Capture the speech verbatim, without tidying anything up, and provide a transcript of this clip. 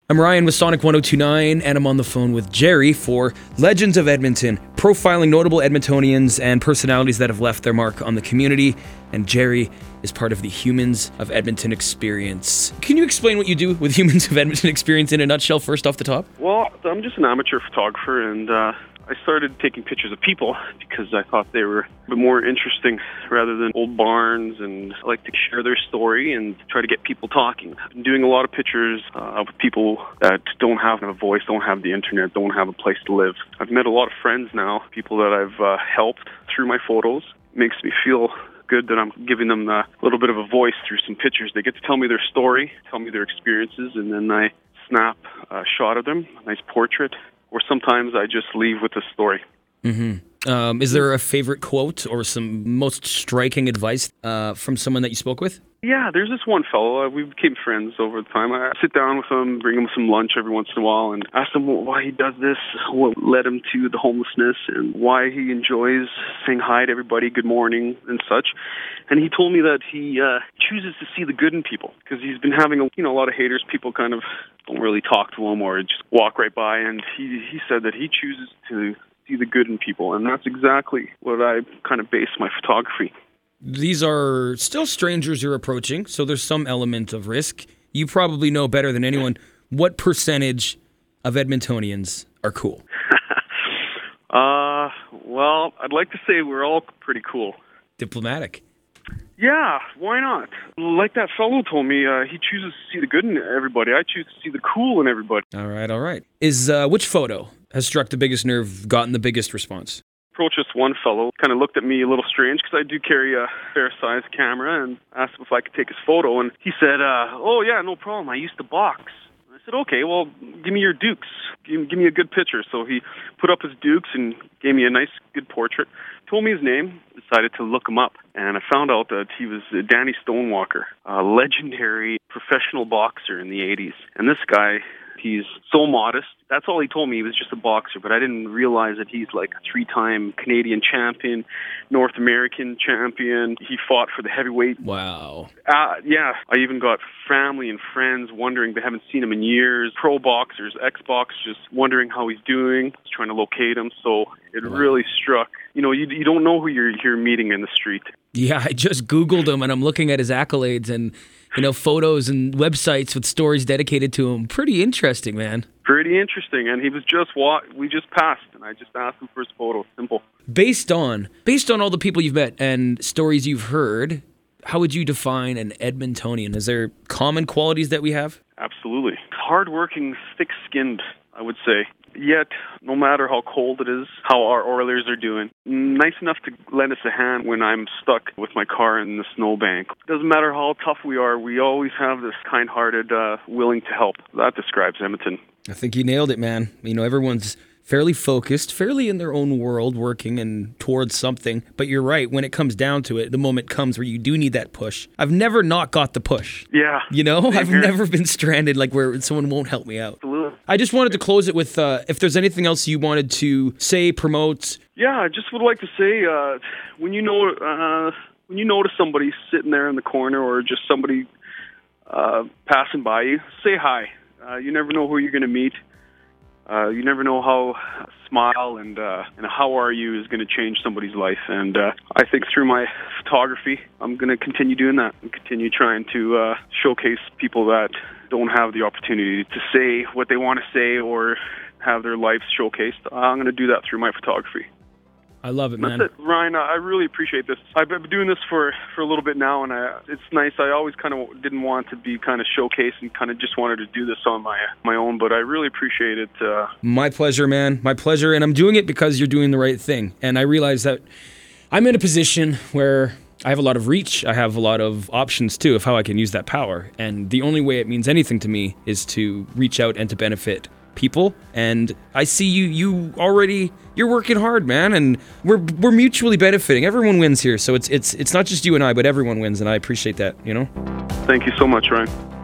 I'm Ryan with Sonic one oh two point nine, and I'm on the phone with Jerry for Legends of Edmonton, profiling notable Edmontonians and personalities that have left their mark on the community. And Jerry is part of the Humans of Edmonton experience. Can you explain what you do with Humans of Edmonton experience in a nutshell, first off the top? Well, I'm just an amateur photographer, and uh, I started taking pictures of people because I thought they were a bit more interesting rather than old barns, and I like to share their story and try to get people talking. I've been doing a lot of pictures uh, of people that don't have a voice, don't have the internet, don't have a place to live. I've met a lot of friends now, people that I've uh, helped through my photos. It makes me feel good that I'm giving them a little bit of a voice through some pictures. They get to tell me their story, tell me their experiences, and then I snap a shot of them, a nice portrait, or sometimes I just leave with a story. Mm-hmm. Um, is there a favorite quote or some most striking advice uh, from someone that you spoke with? Yeah, there's this one fellow. Uh, we became friends over the time. I sit down with him, bring him some lunch every once in a while, and ask him why he does this, what led him to the homelessness, and why he enjoys saying hi to everybody, good morning, and such. And he told me that he uh, chooses to see the good in people because he's been having a, you know, a lot of haters. People kind of don't really talk to him or just walk right by. And he, he said that he chooses to see the good in people, and that's exactly what I kind of base my photography. These are still strangers you're approaching, so there's some element of risk. You probably know better than anyone what percentage of Edmontonians are cool. uh, well, I'd like to say we're all pretty cool. Diplomatic. Yeah, why not? Like that fellow told me, uh, he chooses to see the good in everybody. I choose to see the cool in everybody. All right, all right. Is uh, which photo has struck the biggest nerve, gotten the biggest response? Approached this one fellow, kind of looked at me a little strange because I do carry a fair-sized camera, and asked him if I could take his photo. And he said, uh, oh, yeah, no problem. I used to box. I said, okay, well, give me your dukes. Give, give me a good picture. So he put up his dukes and gave me a nice, good portrait. Told me his name, decided to look him up, and I found out that he was Danny Stonewalker, a legendary professional boxer in the eighties. And this guy, he's so modest. That's all he told me. He was just a boxer, but I didn't realize that he's like a three-time Canadian champion, North American champion. He fought for the heavyweight. Wow. Uh, yeah. I even got family and friends wondering, they haven't seen him in years. Pro boxers, ex-boxers, just wondering how he's doing, trying to locate him. So it wow. really struck. You know, you you don't know who you're, you're meeting in the street. Yeah, I just Googled him, and I'm looking at his accolades and, you know, photos and websites with stories dedicated to him. Pretty interesting, man. Pretty interesting, and he was just wa- we just passed, and I just asked him for his photo. Simple. Based on based on all the people you've met and stories you've heard, how would you define an Edmontonian? Is there common qualities that we have? Absolutely. Hardworking, thick-skinned, I would say. Yet, no matter how cold it is, how our Oilers are doing, nice enough to lend us a hand when I'm stuck with my car in the snowbank. Doesn't matter how tough we are, we always have this kind-hearted, uh, willing to help. That describes Edmonton. I think you nailed it, man. You know, everyone's fairly focused, fairly in their own world, working and towards something. But you're right, when it comes down to it, the moment comes where you do need that push. I've never not got the push. Yeah. You know, I've here. never been stranded like where someone won't help me out. Absolutely. I just wanted to close it with, uh, if there's anything else you wanted to say, promote. Yeah, I just would like to say, uh, when you know, uh, when you notice somebody sitting there in the corner or just somebody uh, passing by you, say hi. Uh, you never know who you're going to meet. Uh, you never know how a smile and uh, and how are you is going to change somebody's life. And uh, I think through my photography, I'm going to continue doing that and continue trying to uh, showcase people that don't have the opportunity to say what they want to say or have their lives showcased. I'm going to do that through my photography. I love it, man. That's it, Ryan. I really appreciate this. I've been doing this for, for a little bit now, and I, it's nice. I always kind of didn't want to be kind of showcased and kind of just wanted to do this on my my own, but I really appreciate it. Uh, my pleasure, man. My pleasure, and I'm doing it because you're doing the right thing. And I realize that I'm in a position where I have a lot of reach. I have a lot of options, too, of how I can use that power. And the only way it means anything to me is to reach out and to benefit people. And I see you you already you're working hard, man, and we're we're mutually benefiting. Everyone wins here. So it's it's it's not just you and I, but everyone wins, and I appreciate that, you know? Thank you so much, Ryan.